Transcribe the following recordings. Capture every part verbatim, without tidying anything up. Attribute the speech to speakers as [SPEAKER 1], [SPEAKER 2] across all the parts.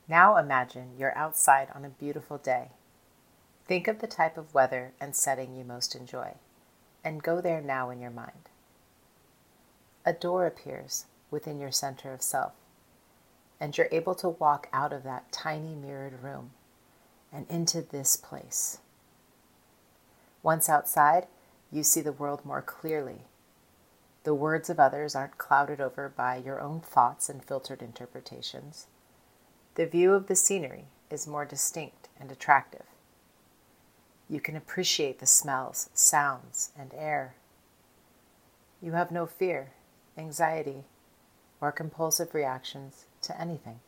[SPEAKER 1] Now imagine you're outside on a beautiful day. Think of the type of weather and setting you most enjoy, and go there now in your mind. A door appears within your center of self, and you're able to walk out of that tiny mirrored room and into this place. Once outside, you see the world more clearly. The words of others aren't clouded over by your own thoughts and filtered interpretations. The view of the scenery is more distinct and attractive. You can appreciate the smells, sounds, and air. You have no fear, anxiety, or compulsive reactions to anything.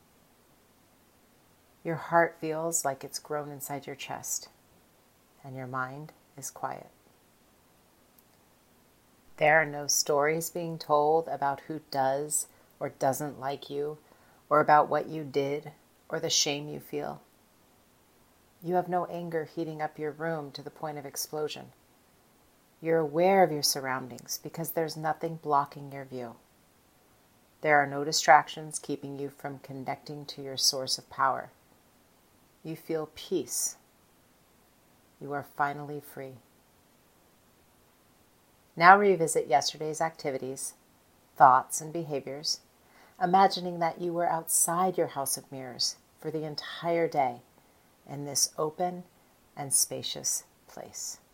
[SPEAKER 1] Your heart feels like it's grown inside your chest, and your mind is quiet. There are no stories being told about who does or doesn't like you, or about what you did, or the shame you feel. You have no anger heating up your room to the point of explosion. You're aware of your surroundings because there's nothing blocking your view. There are no distractions keeping you from connecting to your source of power. You feel peace. You are finally free. Now revisit yesterday's activities, thoughts, and behaviors, imagining that you were outside your house of mirrors for the entire day in this open and spacious place.